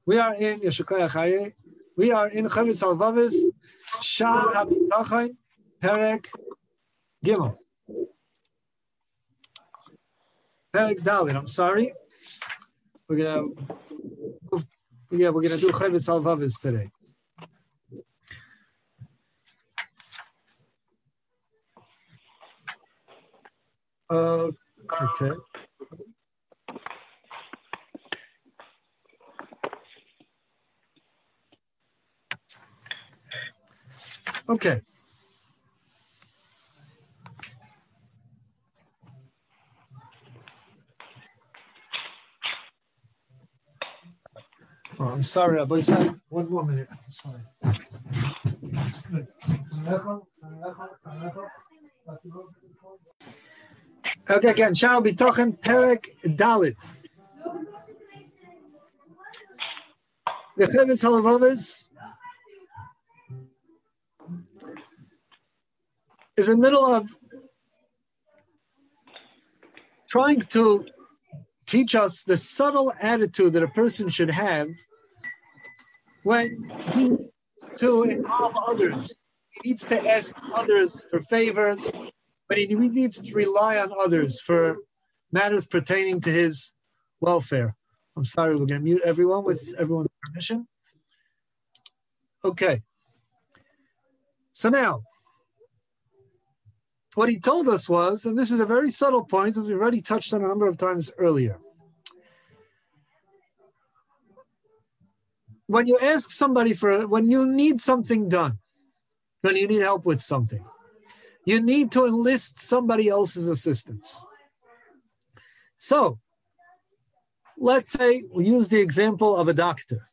We are in Yeshukaya Chaye. We are in Chavetz Halvavis, Sha'ar HaBitachon, Perek Gimel. Perek Dalet, I'm sorry. We're gonna do Chavetz Halvavis today. Okay. Okay. Oh, I'm sorry, but it's not 1 more minute. I'm sorry. Okay, again, Sha'ar HaBitachon, Perek Dalet. The Chavetz Halvavis is in the middle of trying to teach us the subtle attitude that a person should have when he needs to involve others. He needs to ask others for favors, but he needs to rely on others for matters pertaining to his welfare. I'm sorry, we're going to mute everyone with everyone's permission. Okay. So now, what he told us was, and this is a very subtle point, as we've already touched on a number of times earlier. When you ask somebody when you need something done, when you need help with something, you need to enlist somebody else's assistance. So, let's say we use the example of a doctor.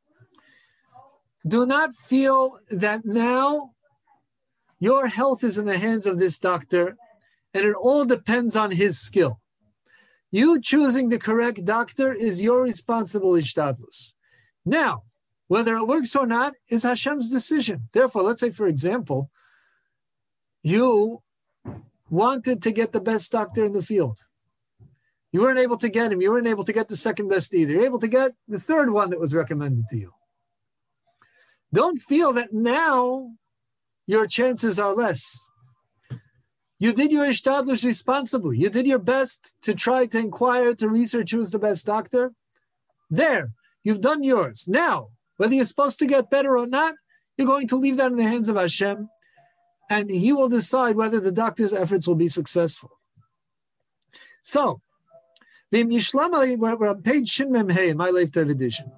Do not feel that now your health is in the hands of this doctor and it all depends on his skill. You choosing the correct doctor is your responsible ishtadlus. Now, whether it works or not is Hashem's decision. Therefore, let's say, for example, you wanted to get the best doctor in the field. You weren't able to get him. You weren't able to get the second best either. You're able to get the third one that was recommended to you. Don't feel that now your chances are less. You did your ishtadlus responsibly. You did your best to try to inquire, to research who's the best doctor. There, you've done yours. Now, whether you're supposed to get better or not, you're going to leave that in the hands of Hashem, and He will decide whether the doctor's efforts will be successful. So, we're on page Shin Mem Hey in my Lev Tev edition.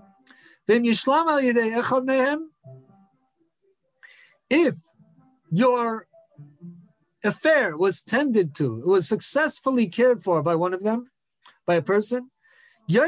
If your affair was tended to, it was successfully cared for by one of them, by a person, so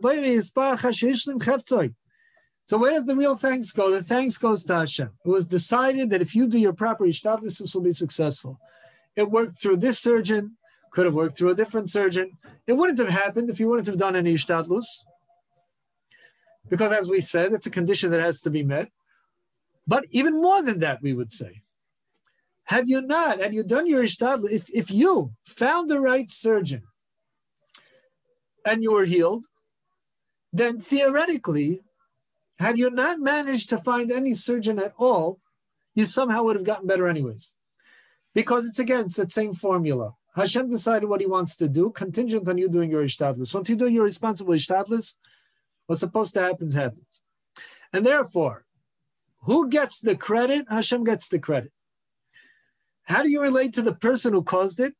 where does the real thanks go? The thanks goes to Hashem. It was decided that if you do your proper ishtadlus, this will be successful. It worked through this surgeon, could have worked through a different surgeon. It wouldn't have happened if you wouldn't have done any ishtadlus. Because as we said, it's a condition that has to be met. But even more than that, we would say, had you done your ishtadlus, if you found the right surgeon and you were healed, then theoretically, had you not managed to find any surgeon at all, you somehow would have gotten better anyways. Because it's that same formula. Hashem decided what He wants to do, contingent on you doing your ishtadlus. Once you do your responsible ishtadlus, what's supposed to happen happens. And therefore, who gets the credit? Hashem gets the credit. How do you relate to the person who caused it?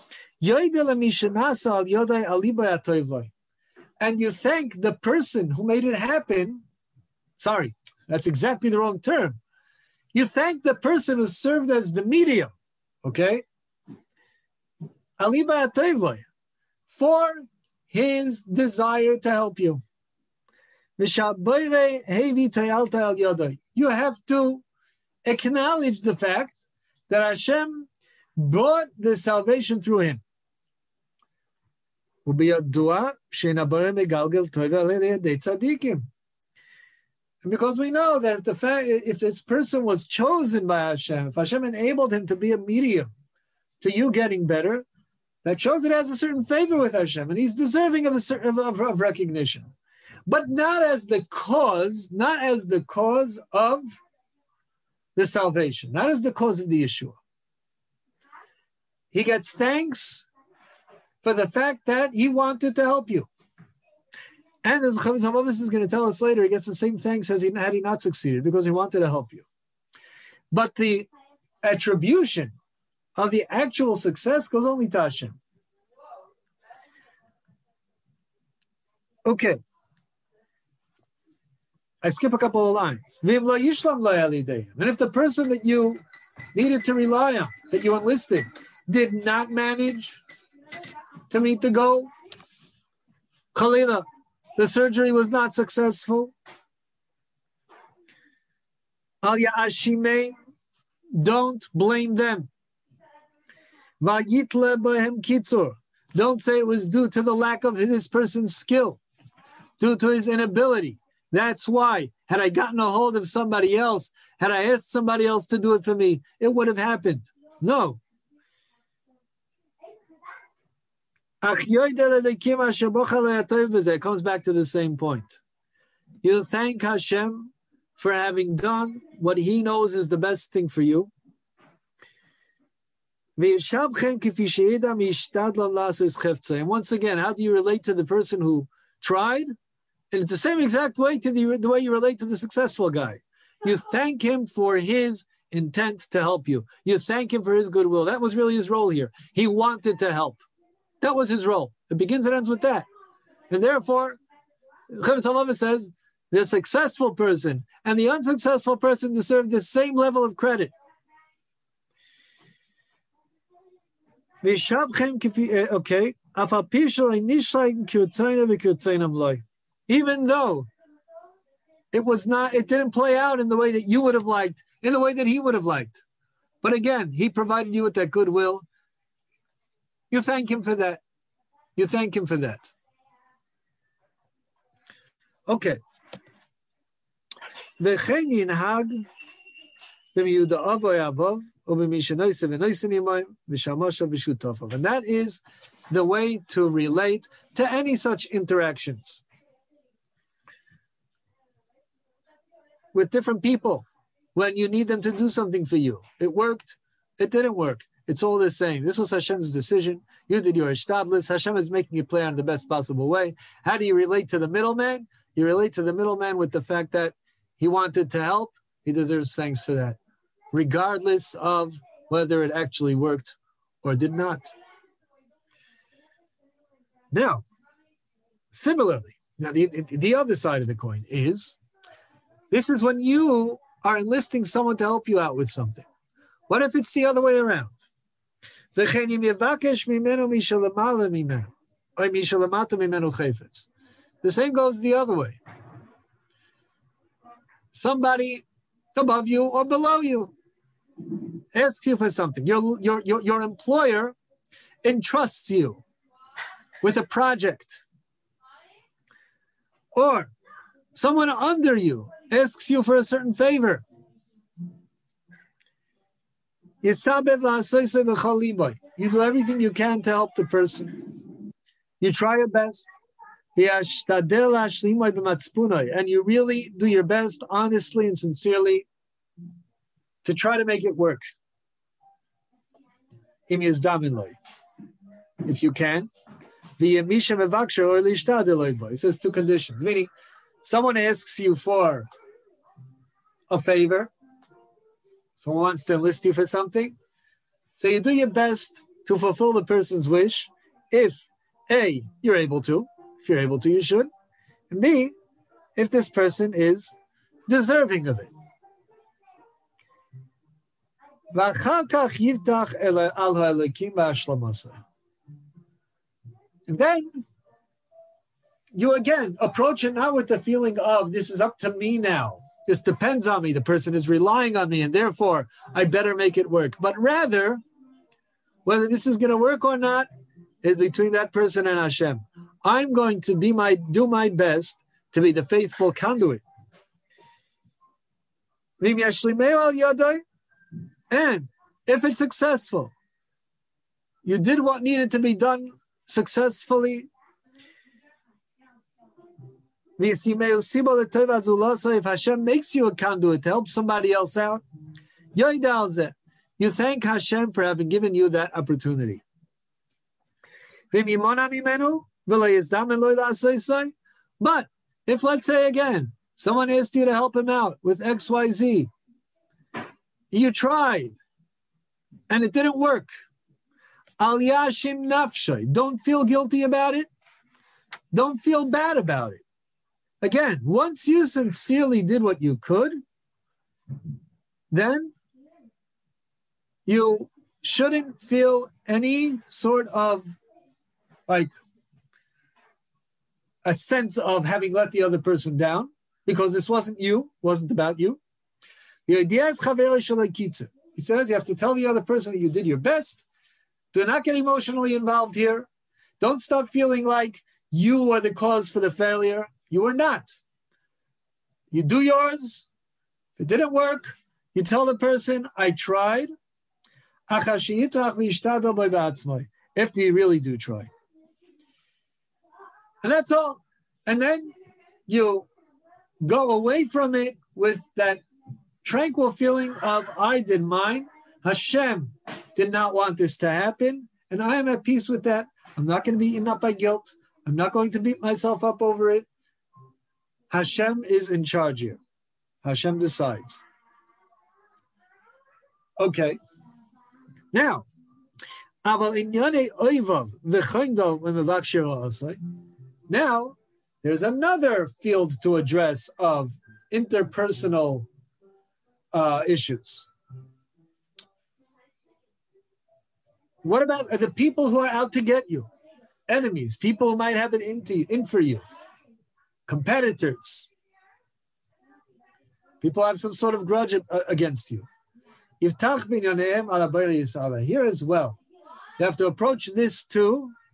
And you thank the person who made it happen. Sorry, that's exactly the wrong term. You thank the person who served as the medium, okay? For his desire to help you. You have to acknowledge the fact that Hashem brought the salvation through him. And because we know that if this person was chosen by Hashem, if Hashem enabled him to be a medium to you getting better, that shows it has a certain favor with Hashem, and he's deserving of recognition. but not as the cause of the salvation, not as the cause of the Yeshua. He gets thanks for the fact that he wanted to help you. And as Chavis Hamavis is going to tell us later, he gets the same thanks as had he not succeeded, because he wanted to help you. But the attribution of the actual success goes only to Hashem. Okay. I skip a couple of lines. And if the person that you needed to rely on, that you enlisted, did not manage to meet the goal, Khalila, the surgery was not successful, Al Ya'ashime, don't blame them. Vayitle Bahem Kitzur, don't say it was due to the lack of this person's skill, due to his inability. That's why, had I gotten a hold of somebody else, had I asked somebody else to do it for me, it would have happened. No. It comes back to the same point. You thank Hashem for having done what he knows is the best thing for you. And once again, how do you relate to the person who tried? And it's the same exact way to the way you relate to the successful guy. You thank him for his intent to help you. You thank him for his goodwill. That was really his role here. He wanted to help. That was his role. It begins and ends with that. And therefore, Chavis Hamavis says, the successful person and the unsuccessful person deserve the same level of credit. Okay. Even though it didn't play out in the way that you would have liked, in the way that he would have liked. But again, he provided you with that goodwill. You thank him for that. You thank him for that. Okay. And that is the way to relate to any such interactions with different people when you need them to do something for you. It worked, it didn't work. It's all the same. This was Hashem's decision. You did your ishtadlus. Hashem is making it play out in the best possible way. How do you relate to the middleman? You relate to the middleman with the fact that he wanted to help. He deserves thanks for that, regardless of whether it actually worked or did not. Now, similarly, the other side of the coin is, this is when you are enlisting someone to help you out with something. What if it's the other way around? The same goes the other way. Somebody above you or below you asks you for something. Your employer entrusts you with a project. Or someone under you asks you for a certain favor. You do everything you can to help the person. You try your best. And you really do your best, honestly and sincerely, to try to make it work. If you can. It says two conditions, meaning someone asks you for a favor, someone wants to enlist you for something, so you do your best to fulfill the person's wish. If A, you're able to. If you're able to, you should. And B, if this person is deserving of it. And then you again approach it not with the feeling of, this is up to me now. This depends on me. The person is relying on me, and therefore I better make it work. But rather, whether this is going to work or not is between that person and Hashem. I'm going to do my best to be the faithful conduit. And if it's successful, you did what needed to be done successfully. If Hashem makes you a conduit to help somebody else out, you thank Hashem for having given you that opportunity. But if, let's say again, someone asked you to help him out with XYZ, you tried, and it didn't work. Al yashim nafshay. Don't feel guilty about it. Don't feel bad about it. Again, once you sincerely did what you could, then you shouldn't feel any sort of like a sense of having let the other person down, because this wasn't you, wasn't about you. He says you have to tell the other person that you did your best. Do not get emotionally involved here. Don't stop feeling like you are the cause for the failure. You are not. You do yours. If it didn't work, you tell the person, I tried. If you really do try. And that's all. And then you go away from it with that tranquil feeling of, I did mine. Hashem did not want this to happen, and I am at peace with that. I'm not going to be eaten up by guilt. I'm not going to beat myself up over it. Hashem is in charge here. Hashem decides. Okay. Now, now there's another field to address of interpersonal issues. What about the people who are out to get you? Enemies, people who might have it in for you. Competitors. People have some sort of grudge against you. Here as well. You have to approach this too